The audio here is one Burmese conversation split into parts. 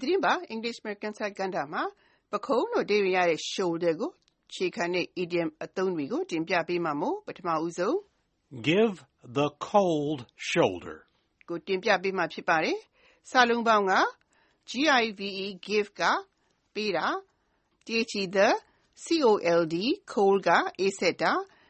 သတင်းပါ English American စာကဏ္ဍမှာပခုံးလို့ဒေးရတဲ့ shoulder ကိုခြေခံတဲ့ idiom အသုံးတွေကိုတင်ပြပေးမှာမို့ပထမဦးဆုံး Give the cold shoulder ကိုတင်ပြပေးမှာဖြစ်ပါတယ်။စာလုံးပေါင်းက give ကပေးတာ the cold cold ကအေးဆက်တာ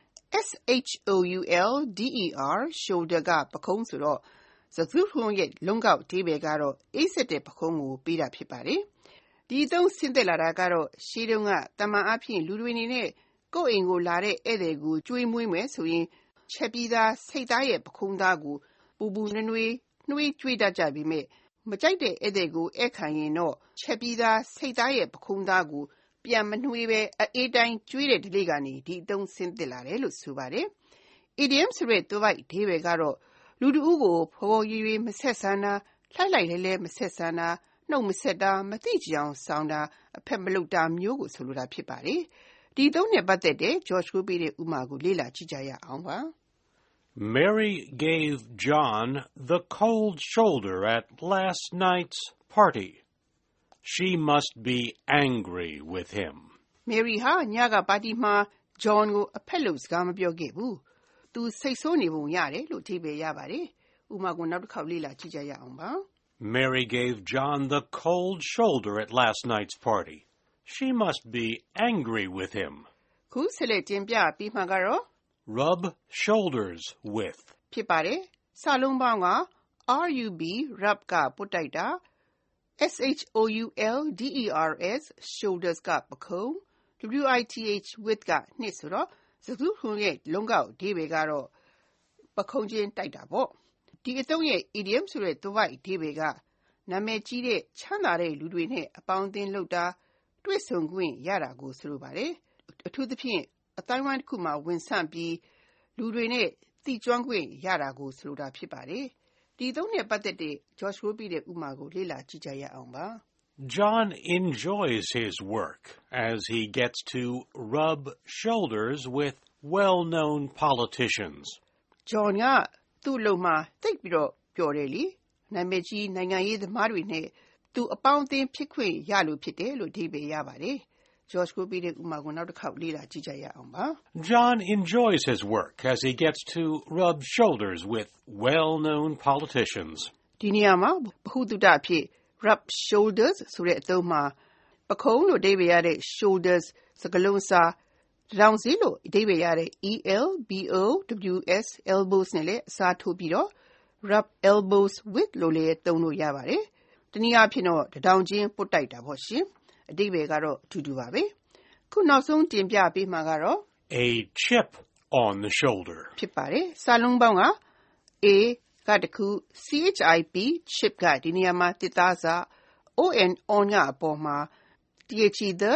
shoulder ကပခုံးဆိုတော့စကားစုရဲ့လုံးကောက်အဓိပ္ပာယ်ကတော့အေးဆက်တဲ့ပခုံးကိုပေးတာဖြစ်ပါတယ်။ဒီအသုံးဆင်းသက်လာတာကတော့ရှေးတုန်းကတမန်အဖြစ်လူတွေအနေနဲ့ကိုယ့်အိမ်ကိုလာတဲ့ဧည့်သည်ကိုကျွေးမွေးမယ်ဆိုရင်ချက်ပြီးသားစိတ်သားရဲ့ပခုံးသားကိုပူပူနွေးနွေးနှွေးကျွေးတတ်ကြပြီမဲ့မကြိုက်တဲ့ဧည့်သည်ကိုဧည့်ခံရင်တော့ချက်ပြီးသားစိတ်သားရဲ့ပခုံးသားကိုပြန်မနှွေးပဲအေးတိုင်းကျွေးတဲ့ဓလေ့ကနေဒီအသုံးဆင်းသက်လာတယ်လို့ဆိုပါတယ်။ Idiom ဆိုတဲ့သွယ်ဝိုက်အဓိပ္ပာယ်ကတော့လူတဦးကိုဖော်ဖော်ရွေရွေမဆက်ဆံတာလှိုက်လဲမဆက်ဆံတာနှုတ်မဆက်တာမသိကြအောင်ဆောင်တာအဖက်မလုပ်တာမျိုးကိုဆိုလိုတာဖြစ်ပါတယ်။ဒီသုံးနဲ့ပတ်သက်တဲ့ George ကိုပေးတဲ့ဥပမာကိုလေ့လာကြည့်ကြရအောင်ပါ။ Mary gave John the cold shoulder at last night's party. She must be angry with him. Mary ဟာညကပါတီမှာ John ကိုအဖက်လို့စကားမပြောခဲ့ဘူး။သူစိတ်ဆိုးနေပုံရတယ်လို့အဓိပ္ပာယ်ရပါတယ်။ဥပမာကိုနောက်တစ်ခေါက်လေ့လာကြည့်ကြရအောင်ပါ။ Mary gave John the cold shoulder at last night's party. She must be angry with him. ခုဆက်လက်တင်ပြပြီးမှကတော့ rub shoulders with ဖြစ်ပါတယ်။စာလုံးပေါင်းက rub ကပုတ်တိုက်တာ shoulders shoulders ကပခုံး with ကနှစ်ဆိုတော့စကားစုရဲ့လုံးကောက်အဓိပ္ပာယ်ကတော့ပခုံးချင်းတိုက်တာပေါ့။ဒီအသုံးရဲ့ idiom ဆိုတဲ့သွယ်ဝိုက်အဓိပ္ပာယ်ကနာမည်ကြီးတဲ့ချမ်းသာတဲ့လူတွေနဲ့အပေါင်းအသင်းလုပ်တာတွေ့ဆုံခွင့်ရတာကိုဆိုလိုပါတယ်။အထူးသဖြင့်အတိုင်းဝိုင်းတစ်ခုမှာဝင်ဆန့်ပြီးလူတွေနဲ့သိကျွမ်းခွင့်ရတာကိုဆိုလိုတာဖြစ်ပါတယ်။ဒီသုံးနဲ့ပတ်သက်တဲ့ George ကိုပေးတဲ့ဥပမာကိုလေ့လာကြည့်ကြရအောင်ပါ။ John enjoys his work as he gets to rub shoulders with well-known politicians. John ကသူ့အလုပ်မှာသိပ်ပြီးတော့ပျော်တယ်လေ။နာမည်ကြီးနိုင်ငံရေးသမားတွေနဲ့သူအပေါင်းအသင်းဖြစ်ခွင့်ရလို့ဖြစ်တယ်လို့အဓိပ္ပာယ်ရပါတယ်။ George ကိုပေးတဲ့ဥပမာကိုနောက်တစ်ခေါက်လေ့လာကြည့်ကြရအောင်ပါ။ John enjoys his work as he gets to rub shoulders with well-known politicians. ဒီနေရာမှာဗဟုသုတအဖြစ် rub shoulders ဆိုတဲ့အသုံးမှာပခုံးလို့အဓိပ္ပာယ်ရတဲ့ shoulders စကားလုံးအစားတောင်စည်းလို့အဓိပ္ပာယ်ရတဲ့ elbows နဲ့လည်းအစားထိုးပြီးတော့ rub elbows with လို့လည်းသုံးလို့ရပါတယ်။တနည်းအားဖြင့်တော့တောင်ချင်းပုတ်တိုက်တာပေါ့ရှင်။အဓိပ္ပာယ်ကတော့အတူတူပါပဲ။ခုနောက်ဆုံးတင်ပြပေးမှာကတော့ a chip on the shoulder ဖြစ်ပါတယ်။စာလုံးပေါင်းက a ကတခု chip ကဒီနေရာမှာတစ်သားစာ on ကအပေါ်မှာthe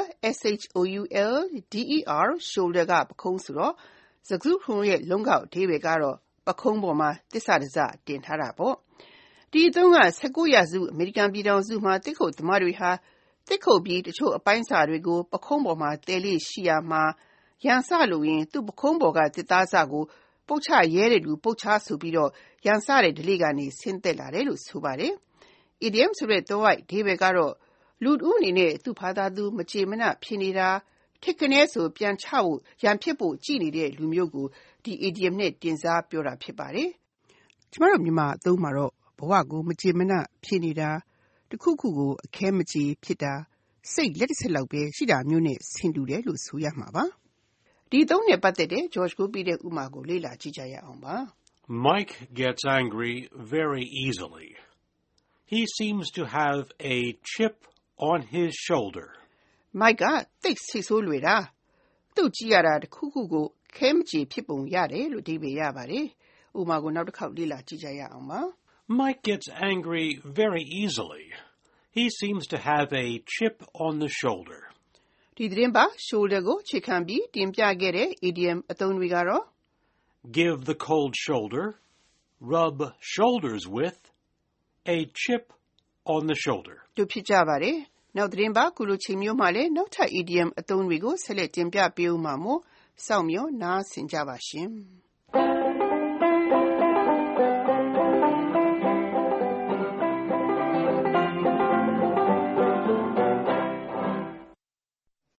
shoulder ကပခုံးဆိုတော့စကားစုရဲ့လုံးကောက်အဓိပ္ပာယ်ကတော့ပခုံးပေါ်မှာသစ္စာတစတင်ထားတာပေါ့။ဒီအသုံးက19ရာစုအမေရိကန်ပြည်ထောင်စုမှာတစ်ခုတ်သမားတွေဟာတစ်ခုတ်ပြီးတချို့အပိုင်းစာတွေကိုပခုံးပေါ်မှာတဲလေးရှိရမှာရန်စလို့ရင်သူ့ပခုံးပေါ်ကတစ်သားစကိုပုတ်ချရဲတဲ့လူပုတ်ချဆိုပြီးတော့ရန်စတဲ့ဓလေ့ကနေဆင်းသက်လာတယ်လို့ဆိုပါတယ်။ Idiom ဆိုတဲ့သွယ်ဝိုက်အဓိပ္ပာယ်ကတော့လူတဦးအနေနဲ့သူ့ဘာသာသူမကြေမနပ်ဖြစ်နေတာထစ်ကနေဆိုပြန်ချဖို့ရန်ဖြစ်ဖို့ကြည်နေတဲ့လူမျိုးကိုဒီ idiom နဲ့တင်စားပြောတာဖြစ်ပါတယ်။ကျမတို့မြန်မာအသုံးမှာတော့ဘဝကိုမကြေမနပ်ဖြစ်နေတာတခုခုကိုအခဲမကြေဖြစ်တာစိတ်လက်တစ်ဆက်လောက်ပဲရှိတာမျိုးနဲ့ဆင်တူတယ်လို့ဆိုရမှာပါ။ဒီသုံးနဲ့ပတ်သက်တဲ့ George ကိုပေးတဲ့ဥပမာကိုလေ့လာကြည့်ကြရအောင်ပါ။ Mike gets angry very easily. He seems to have a chip on his shoulder. Mike ကသိပ်စိတ်ဆိုးလွယ်တာသူ့ကြည့်ရတာတခုခုကိုခဲမကြေဖြစ်ပုံရတယ်လို့အဓိပ္ပာယ်ရပါတယ်။ဥပမာကိုနောက်တစ်ခေါက်လေ့လာကြည့်ကြရအောင်ပါ။ Mike gets angry very easily. He seems to have a chip on the shoulder. ဒီသတင်းပါ shoulder ကိုခြေခံပြီးတင်ပြခဲ့တဲ့ idiom အသုံးတွေကတော့ give the cold shoulder, rub shoulders with, a chip on the shoulder. တို့ဖြစ်ကြပါတယ်။နောက်သတင်းပါခုလိုချိန်မျိုးမှာလည်းနောက်ထပ် idiom အသုံးတွေကိုဆက်လက်တင်ပြပေးဦးမှာမို့စောင့်မျှော်နားဆင်ကြပါရှင်။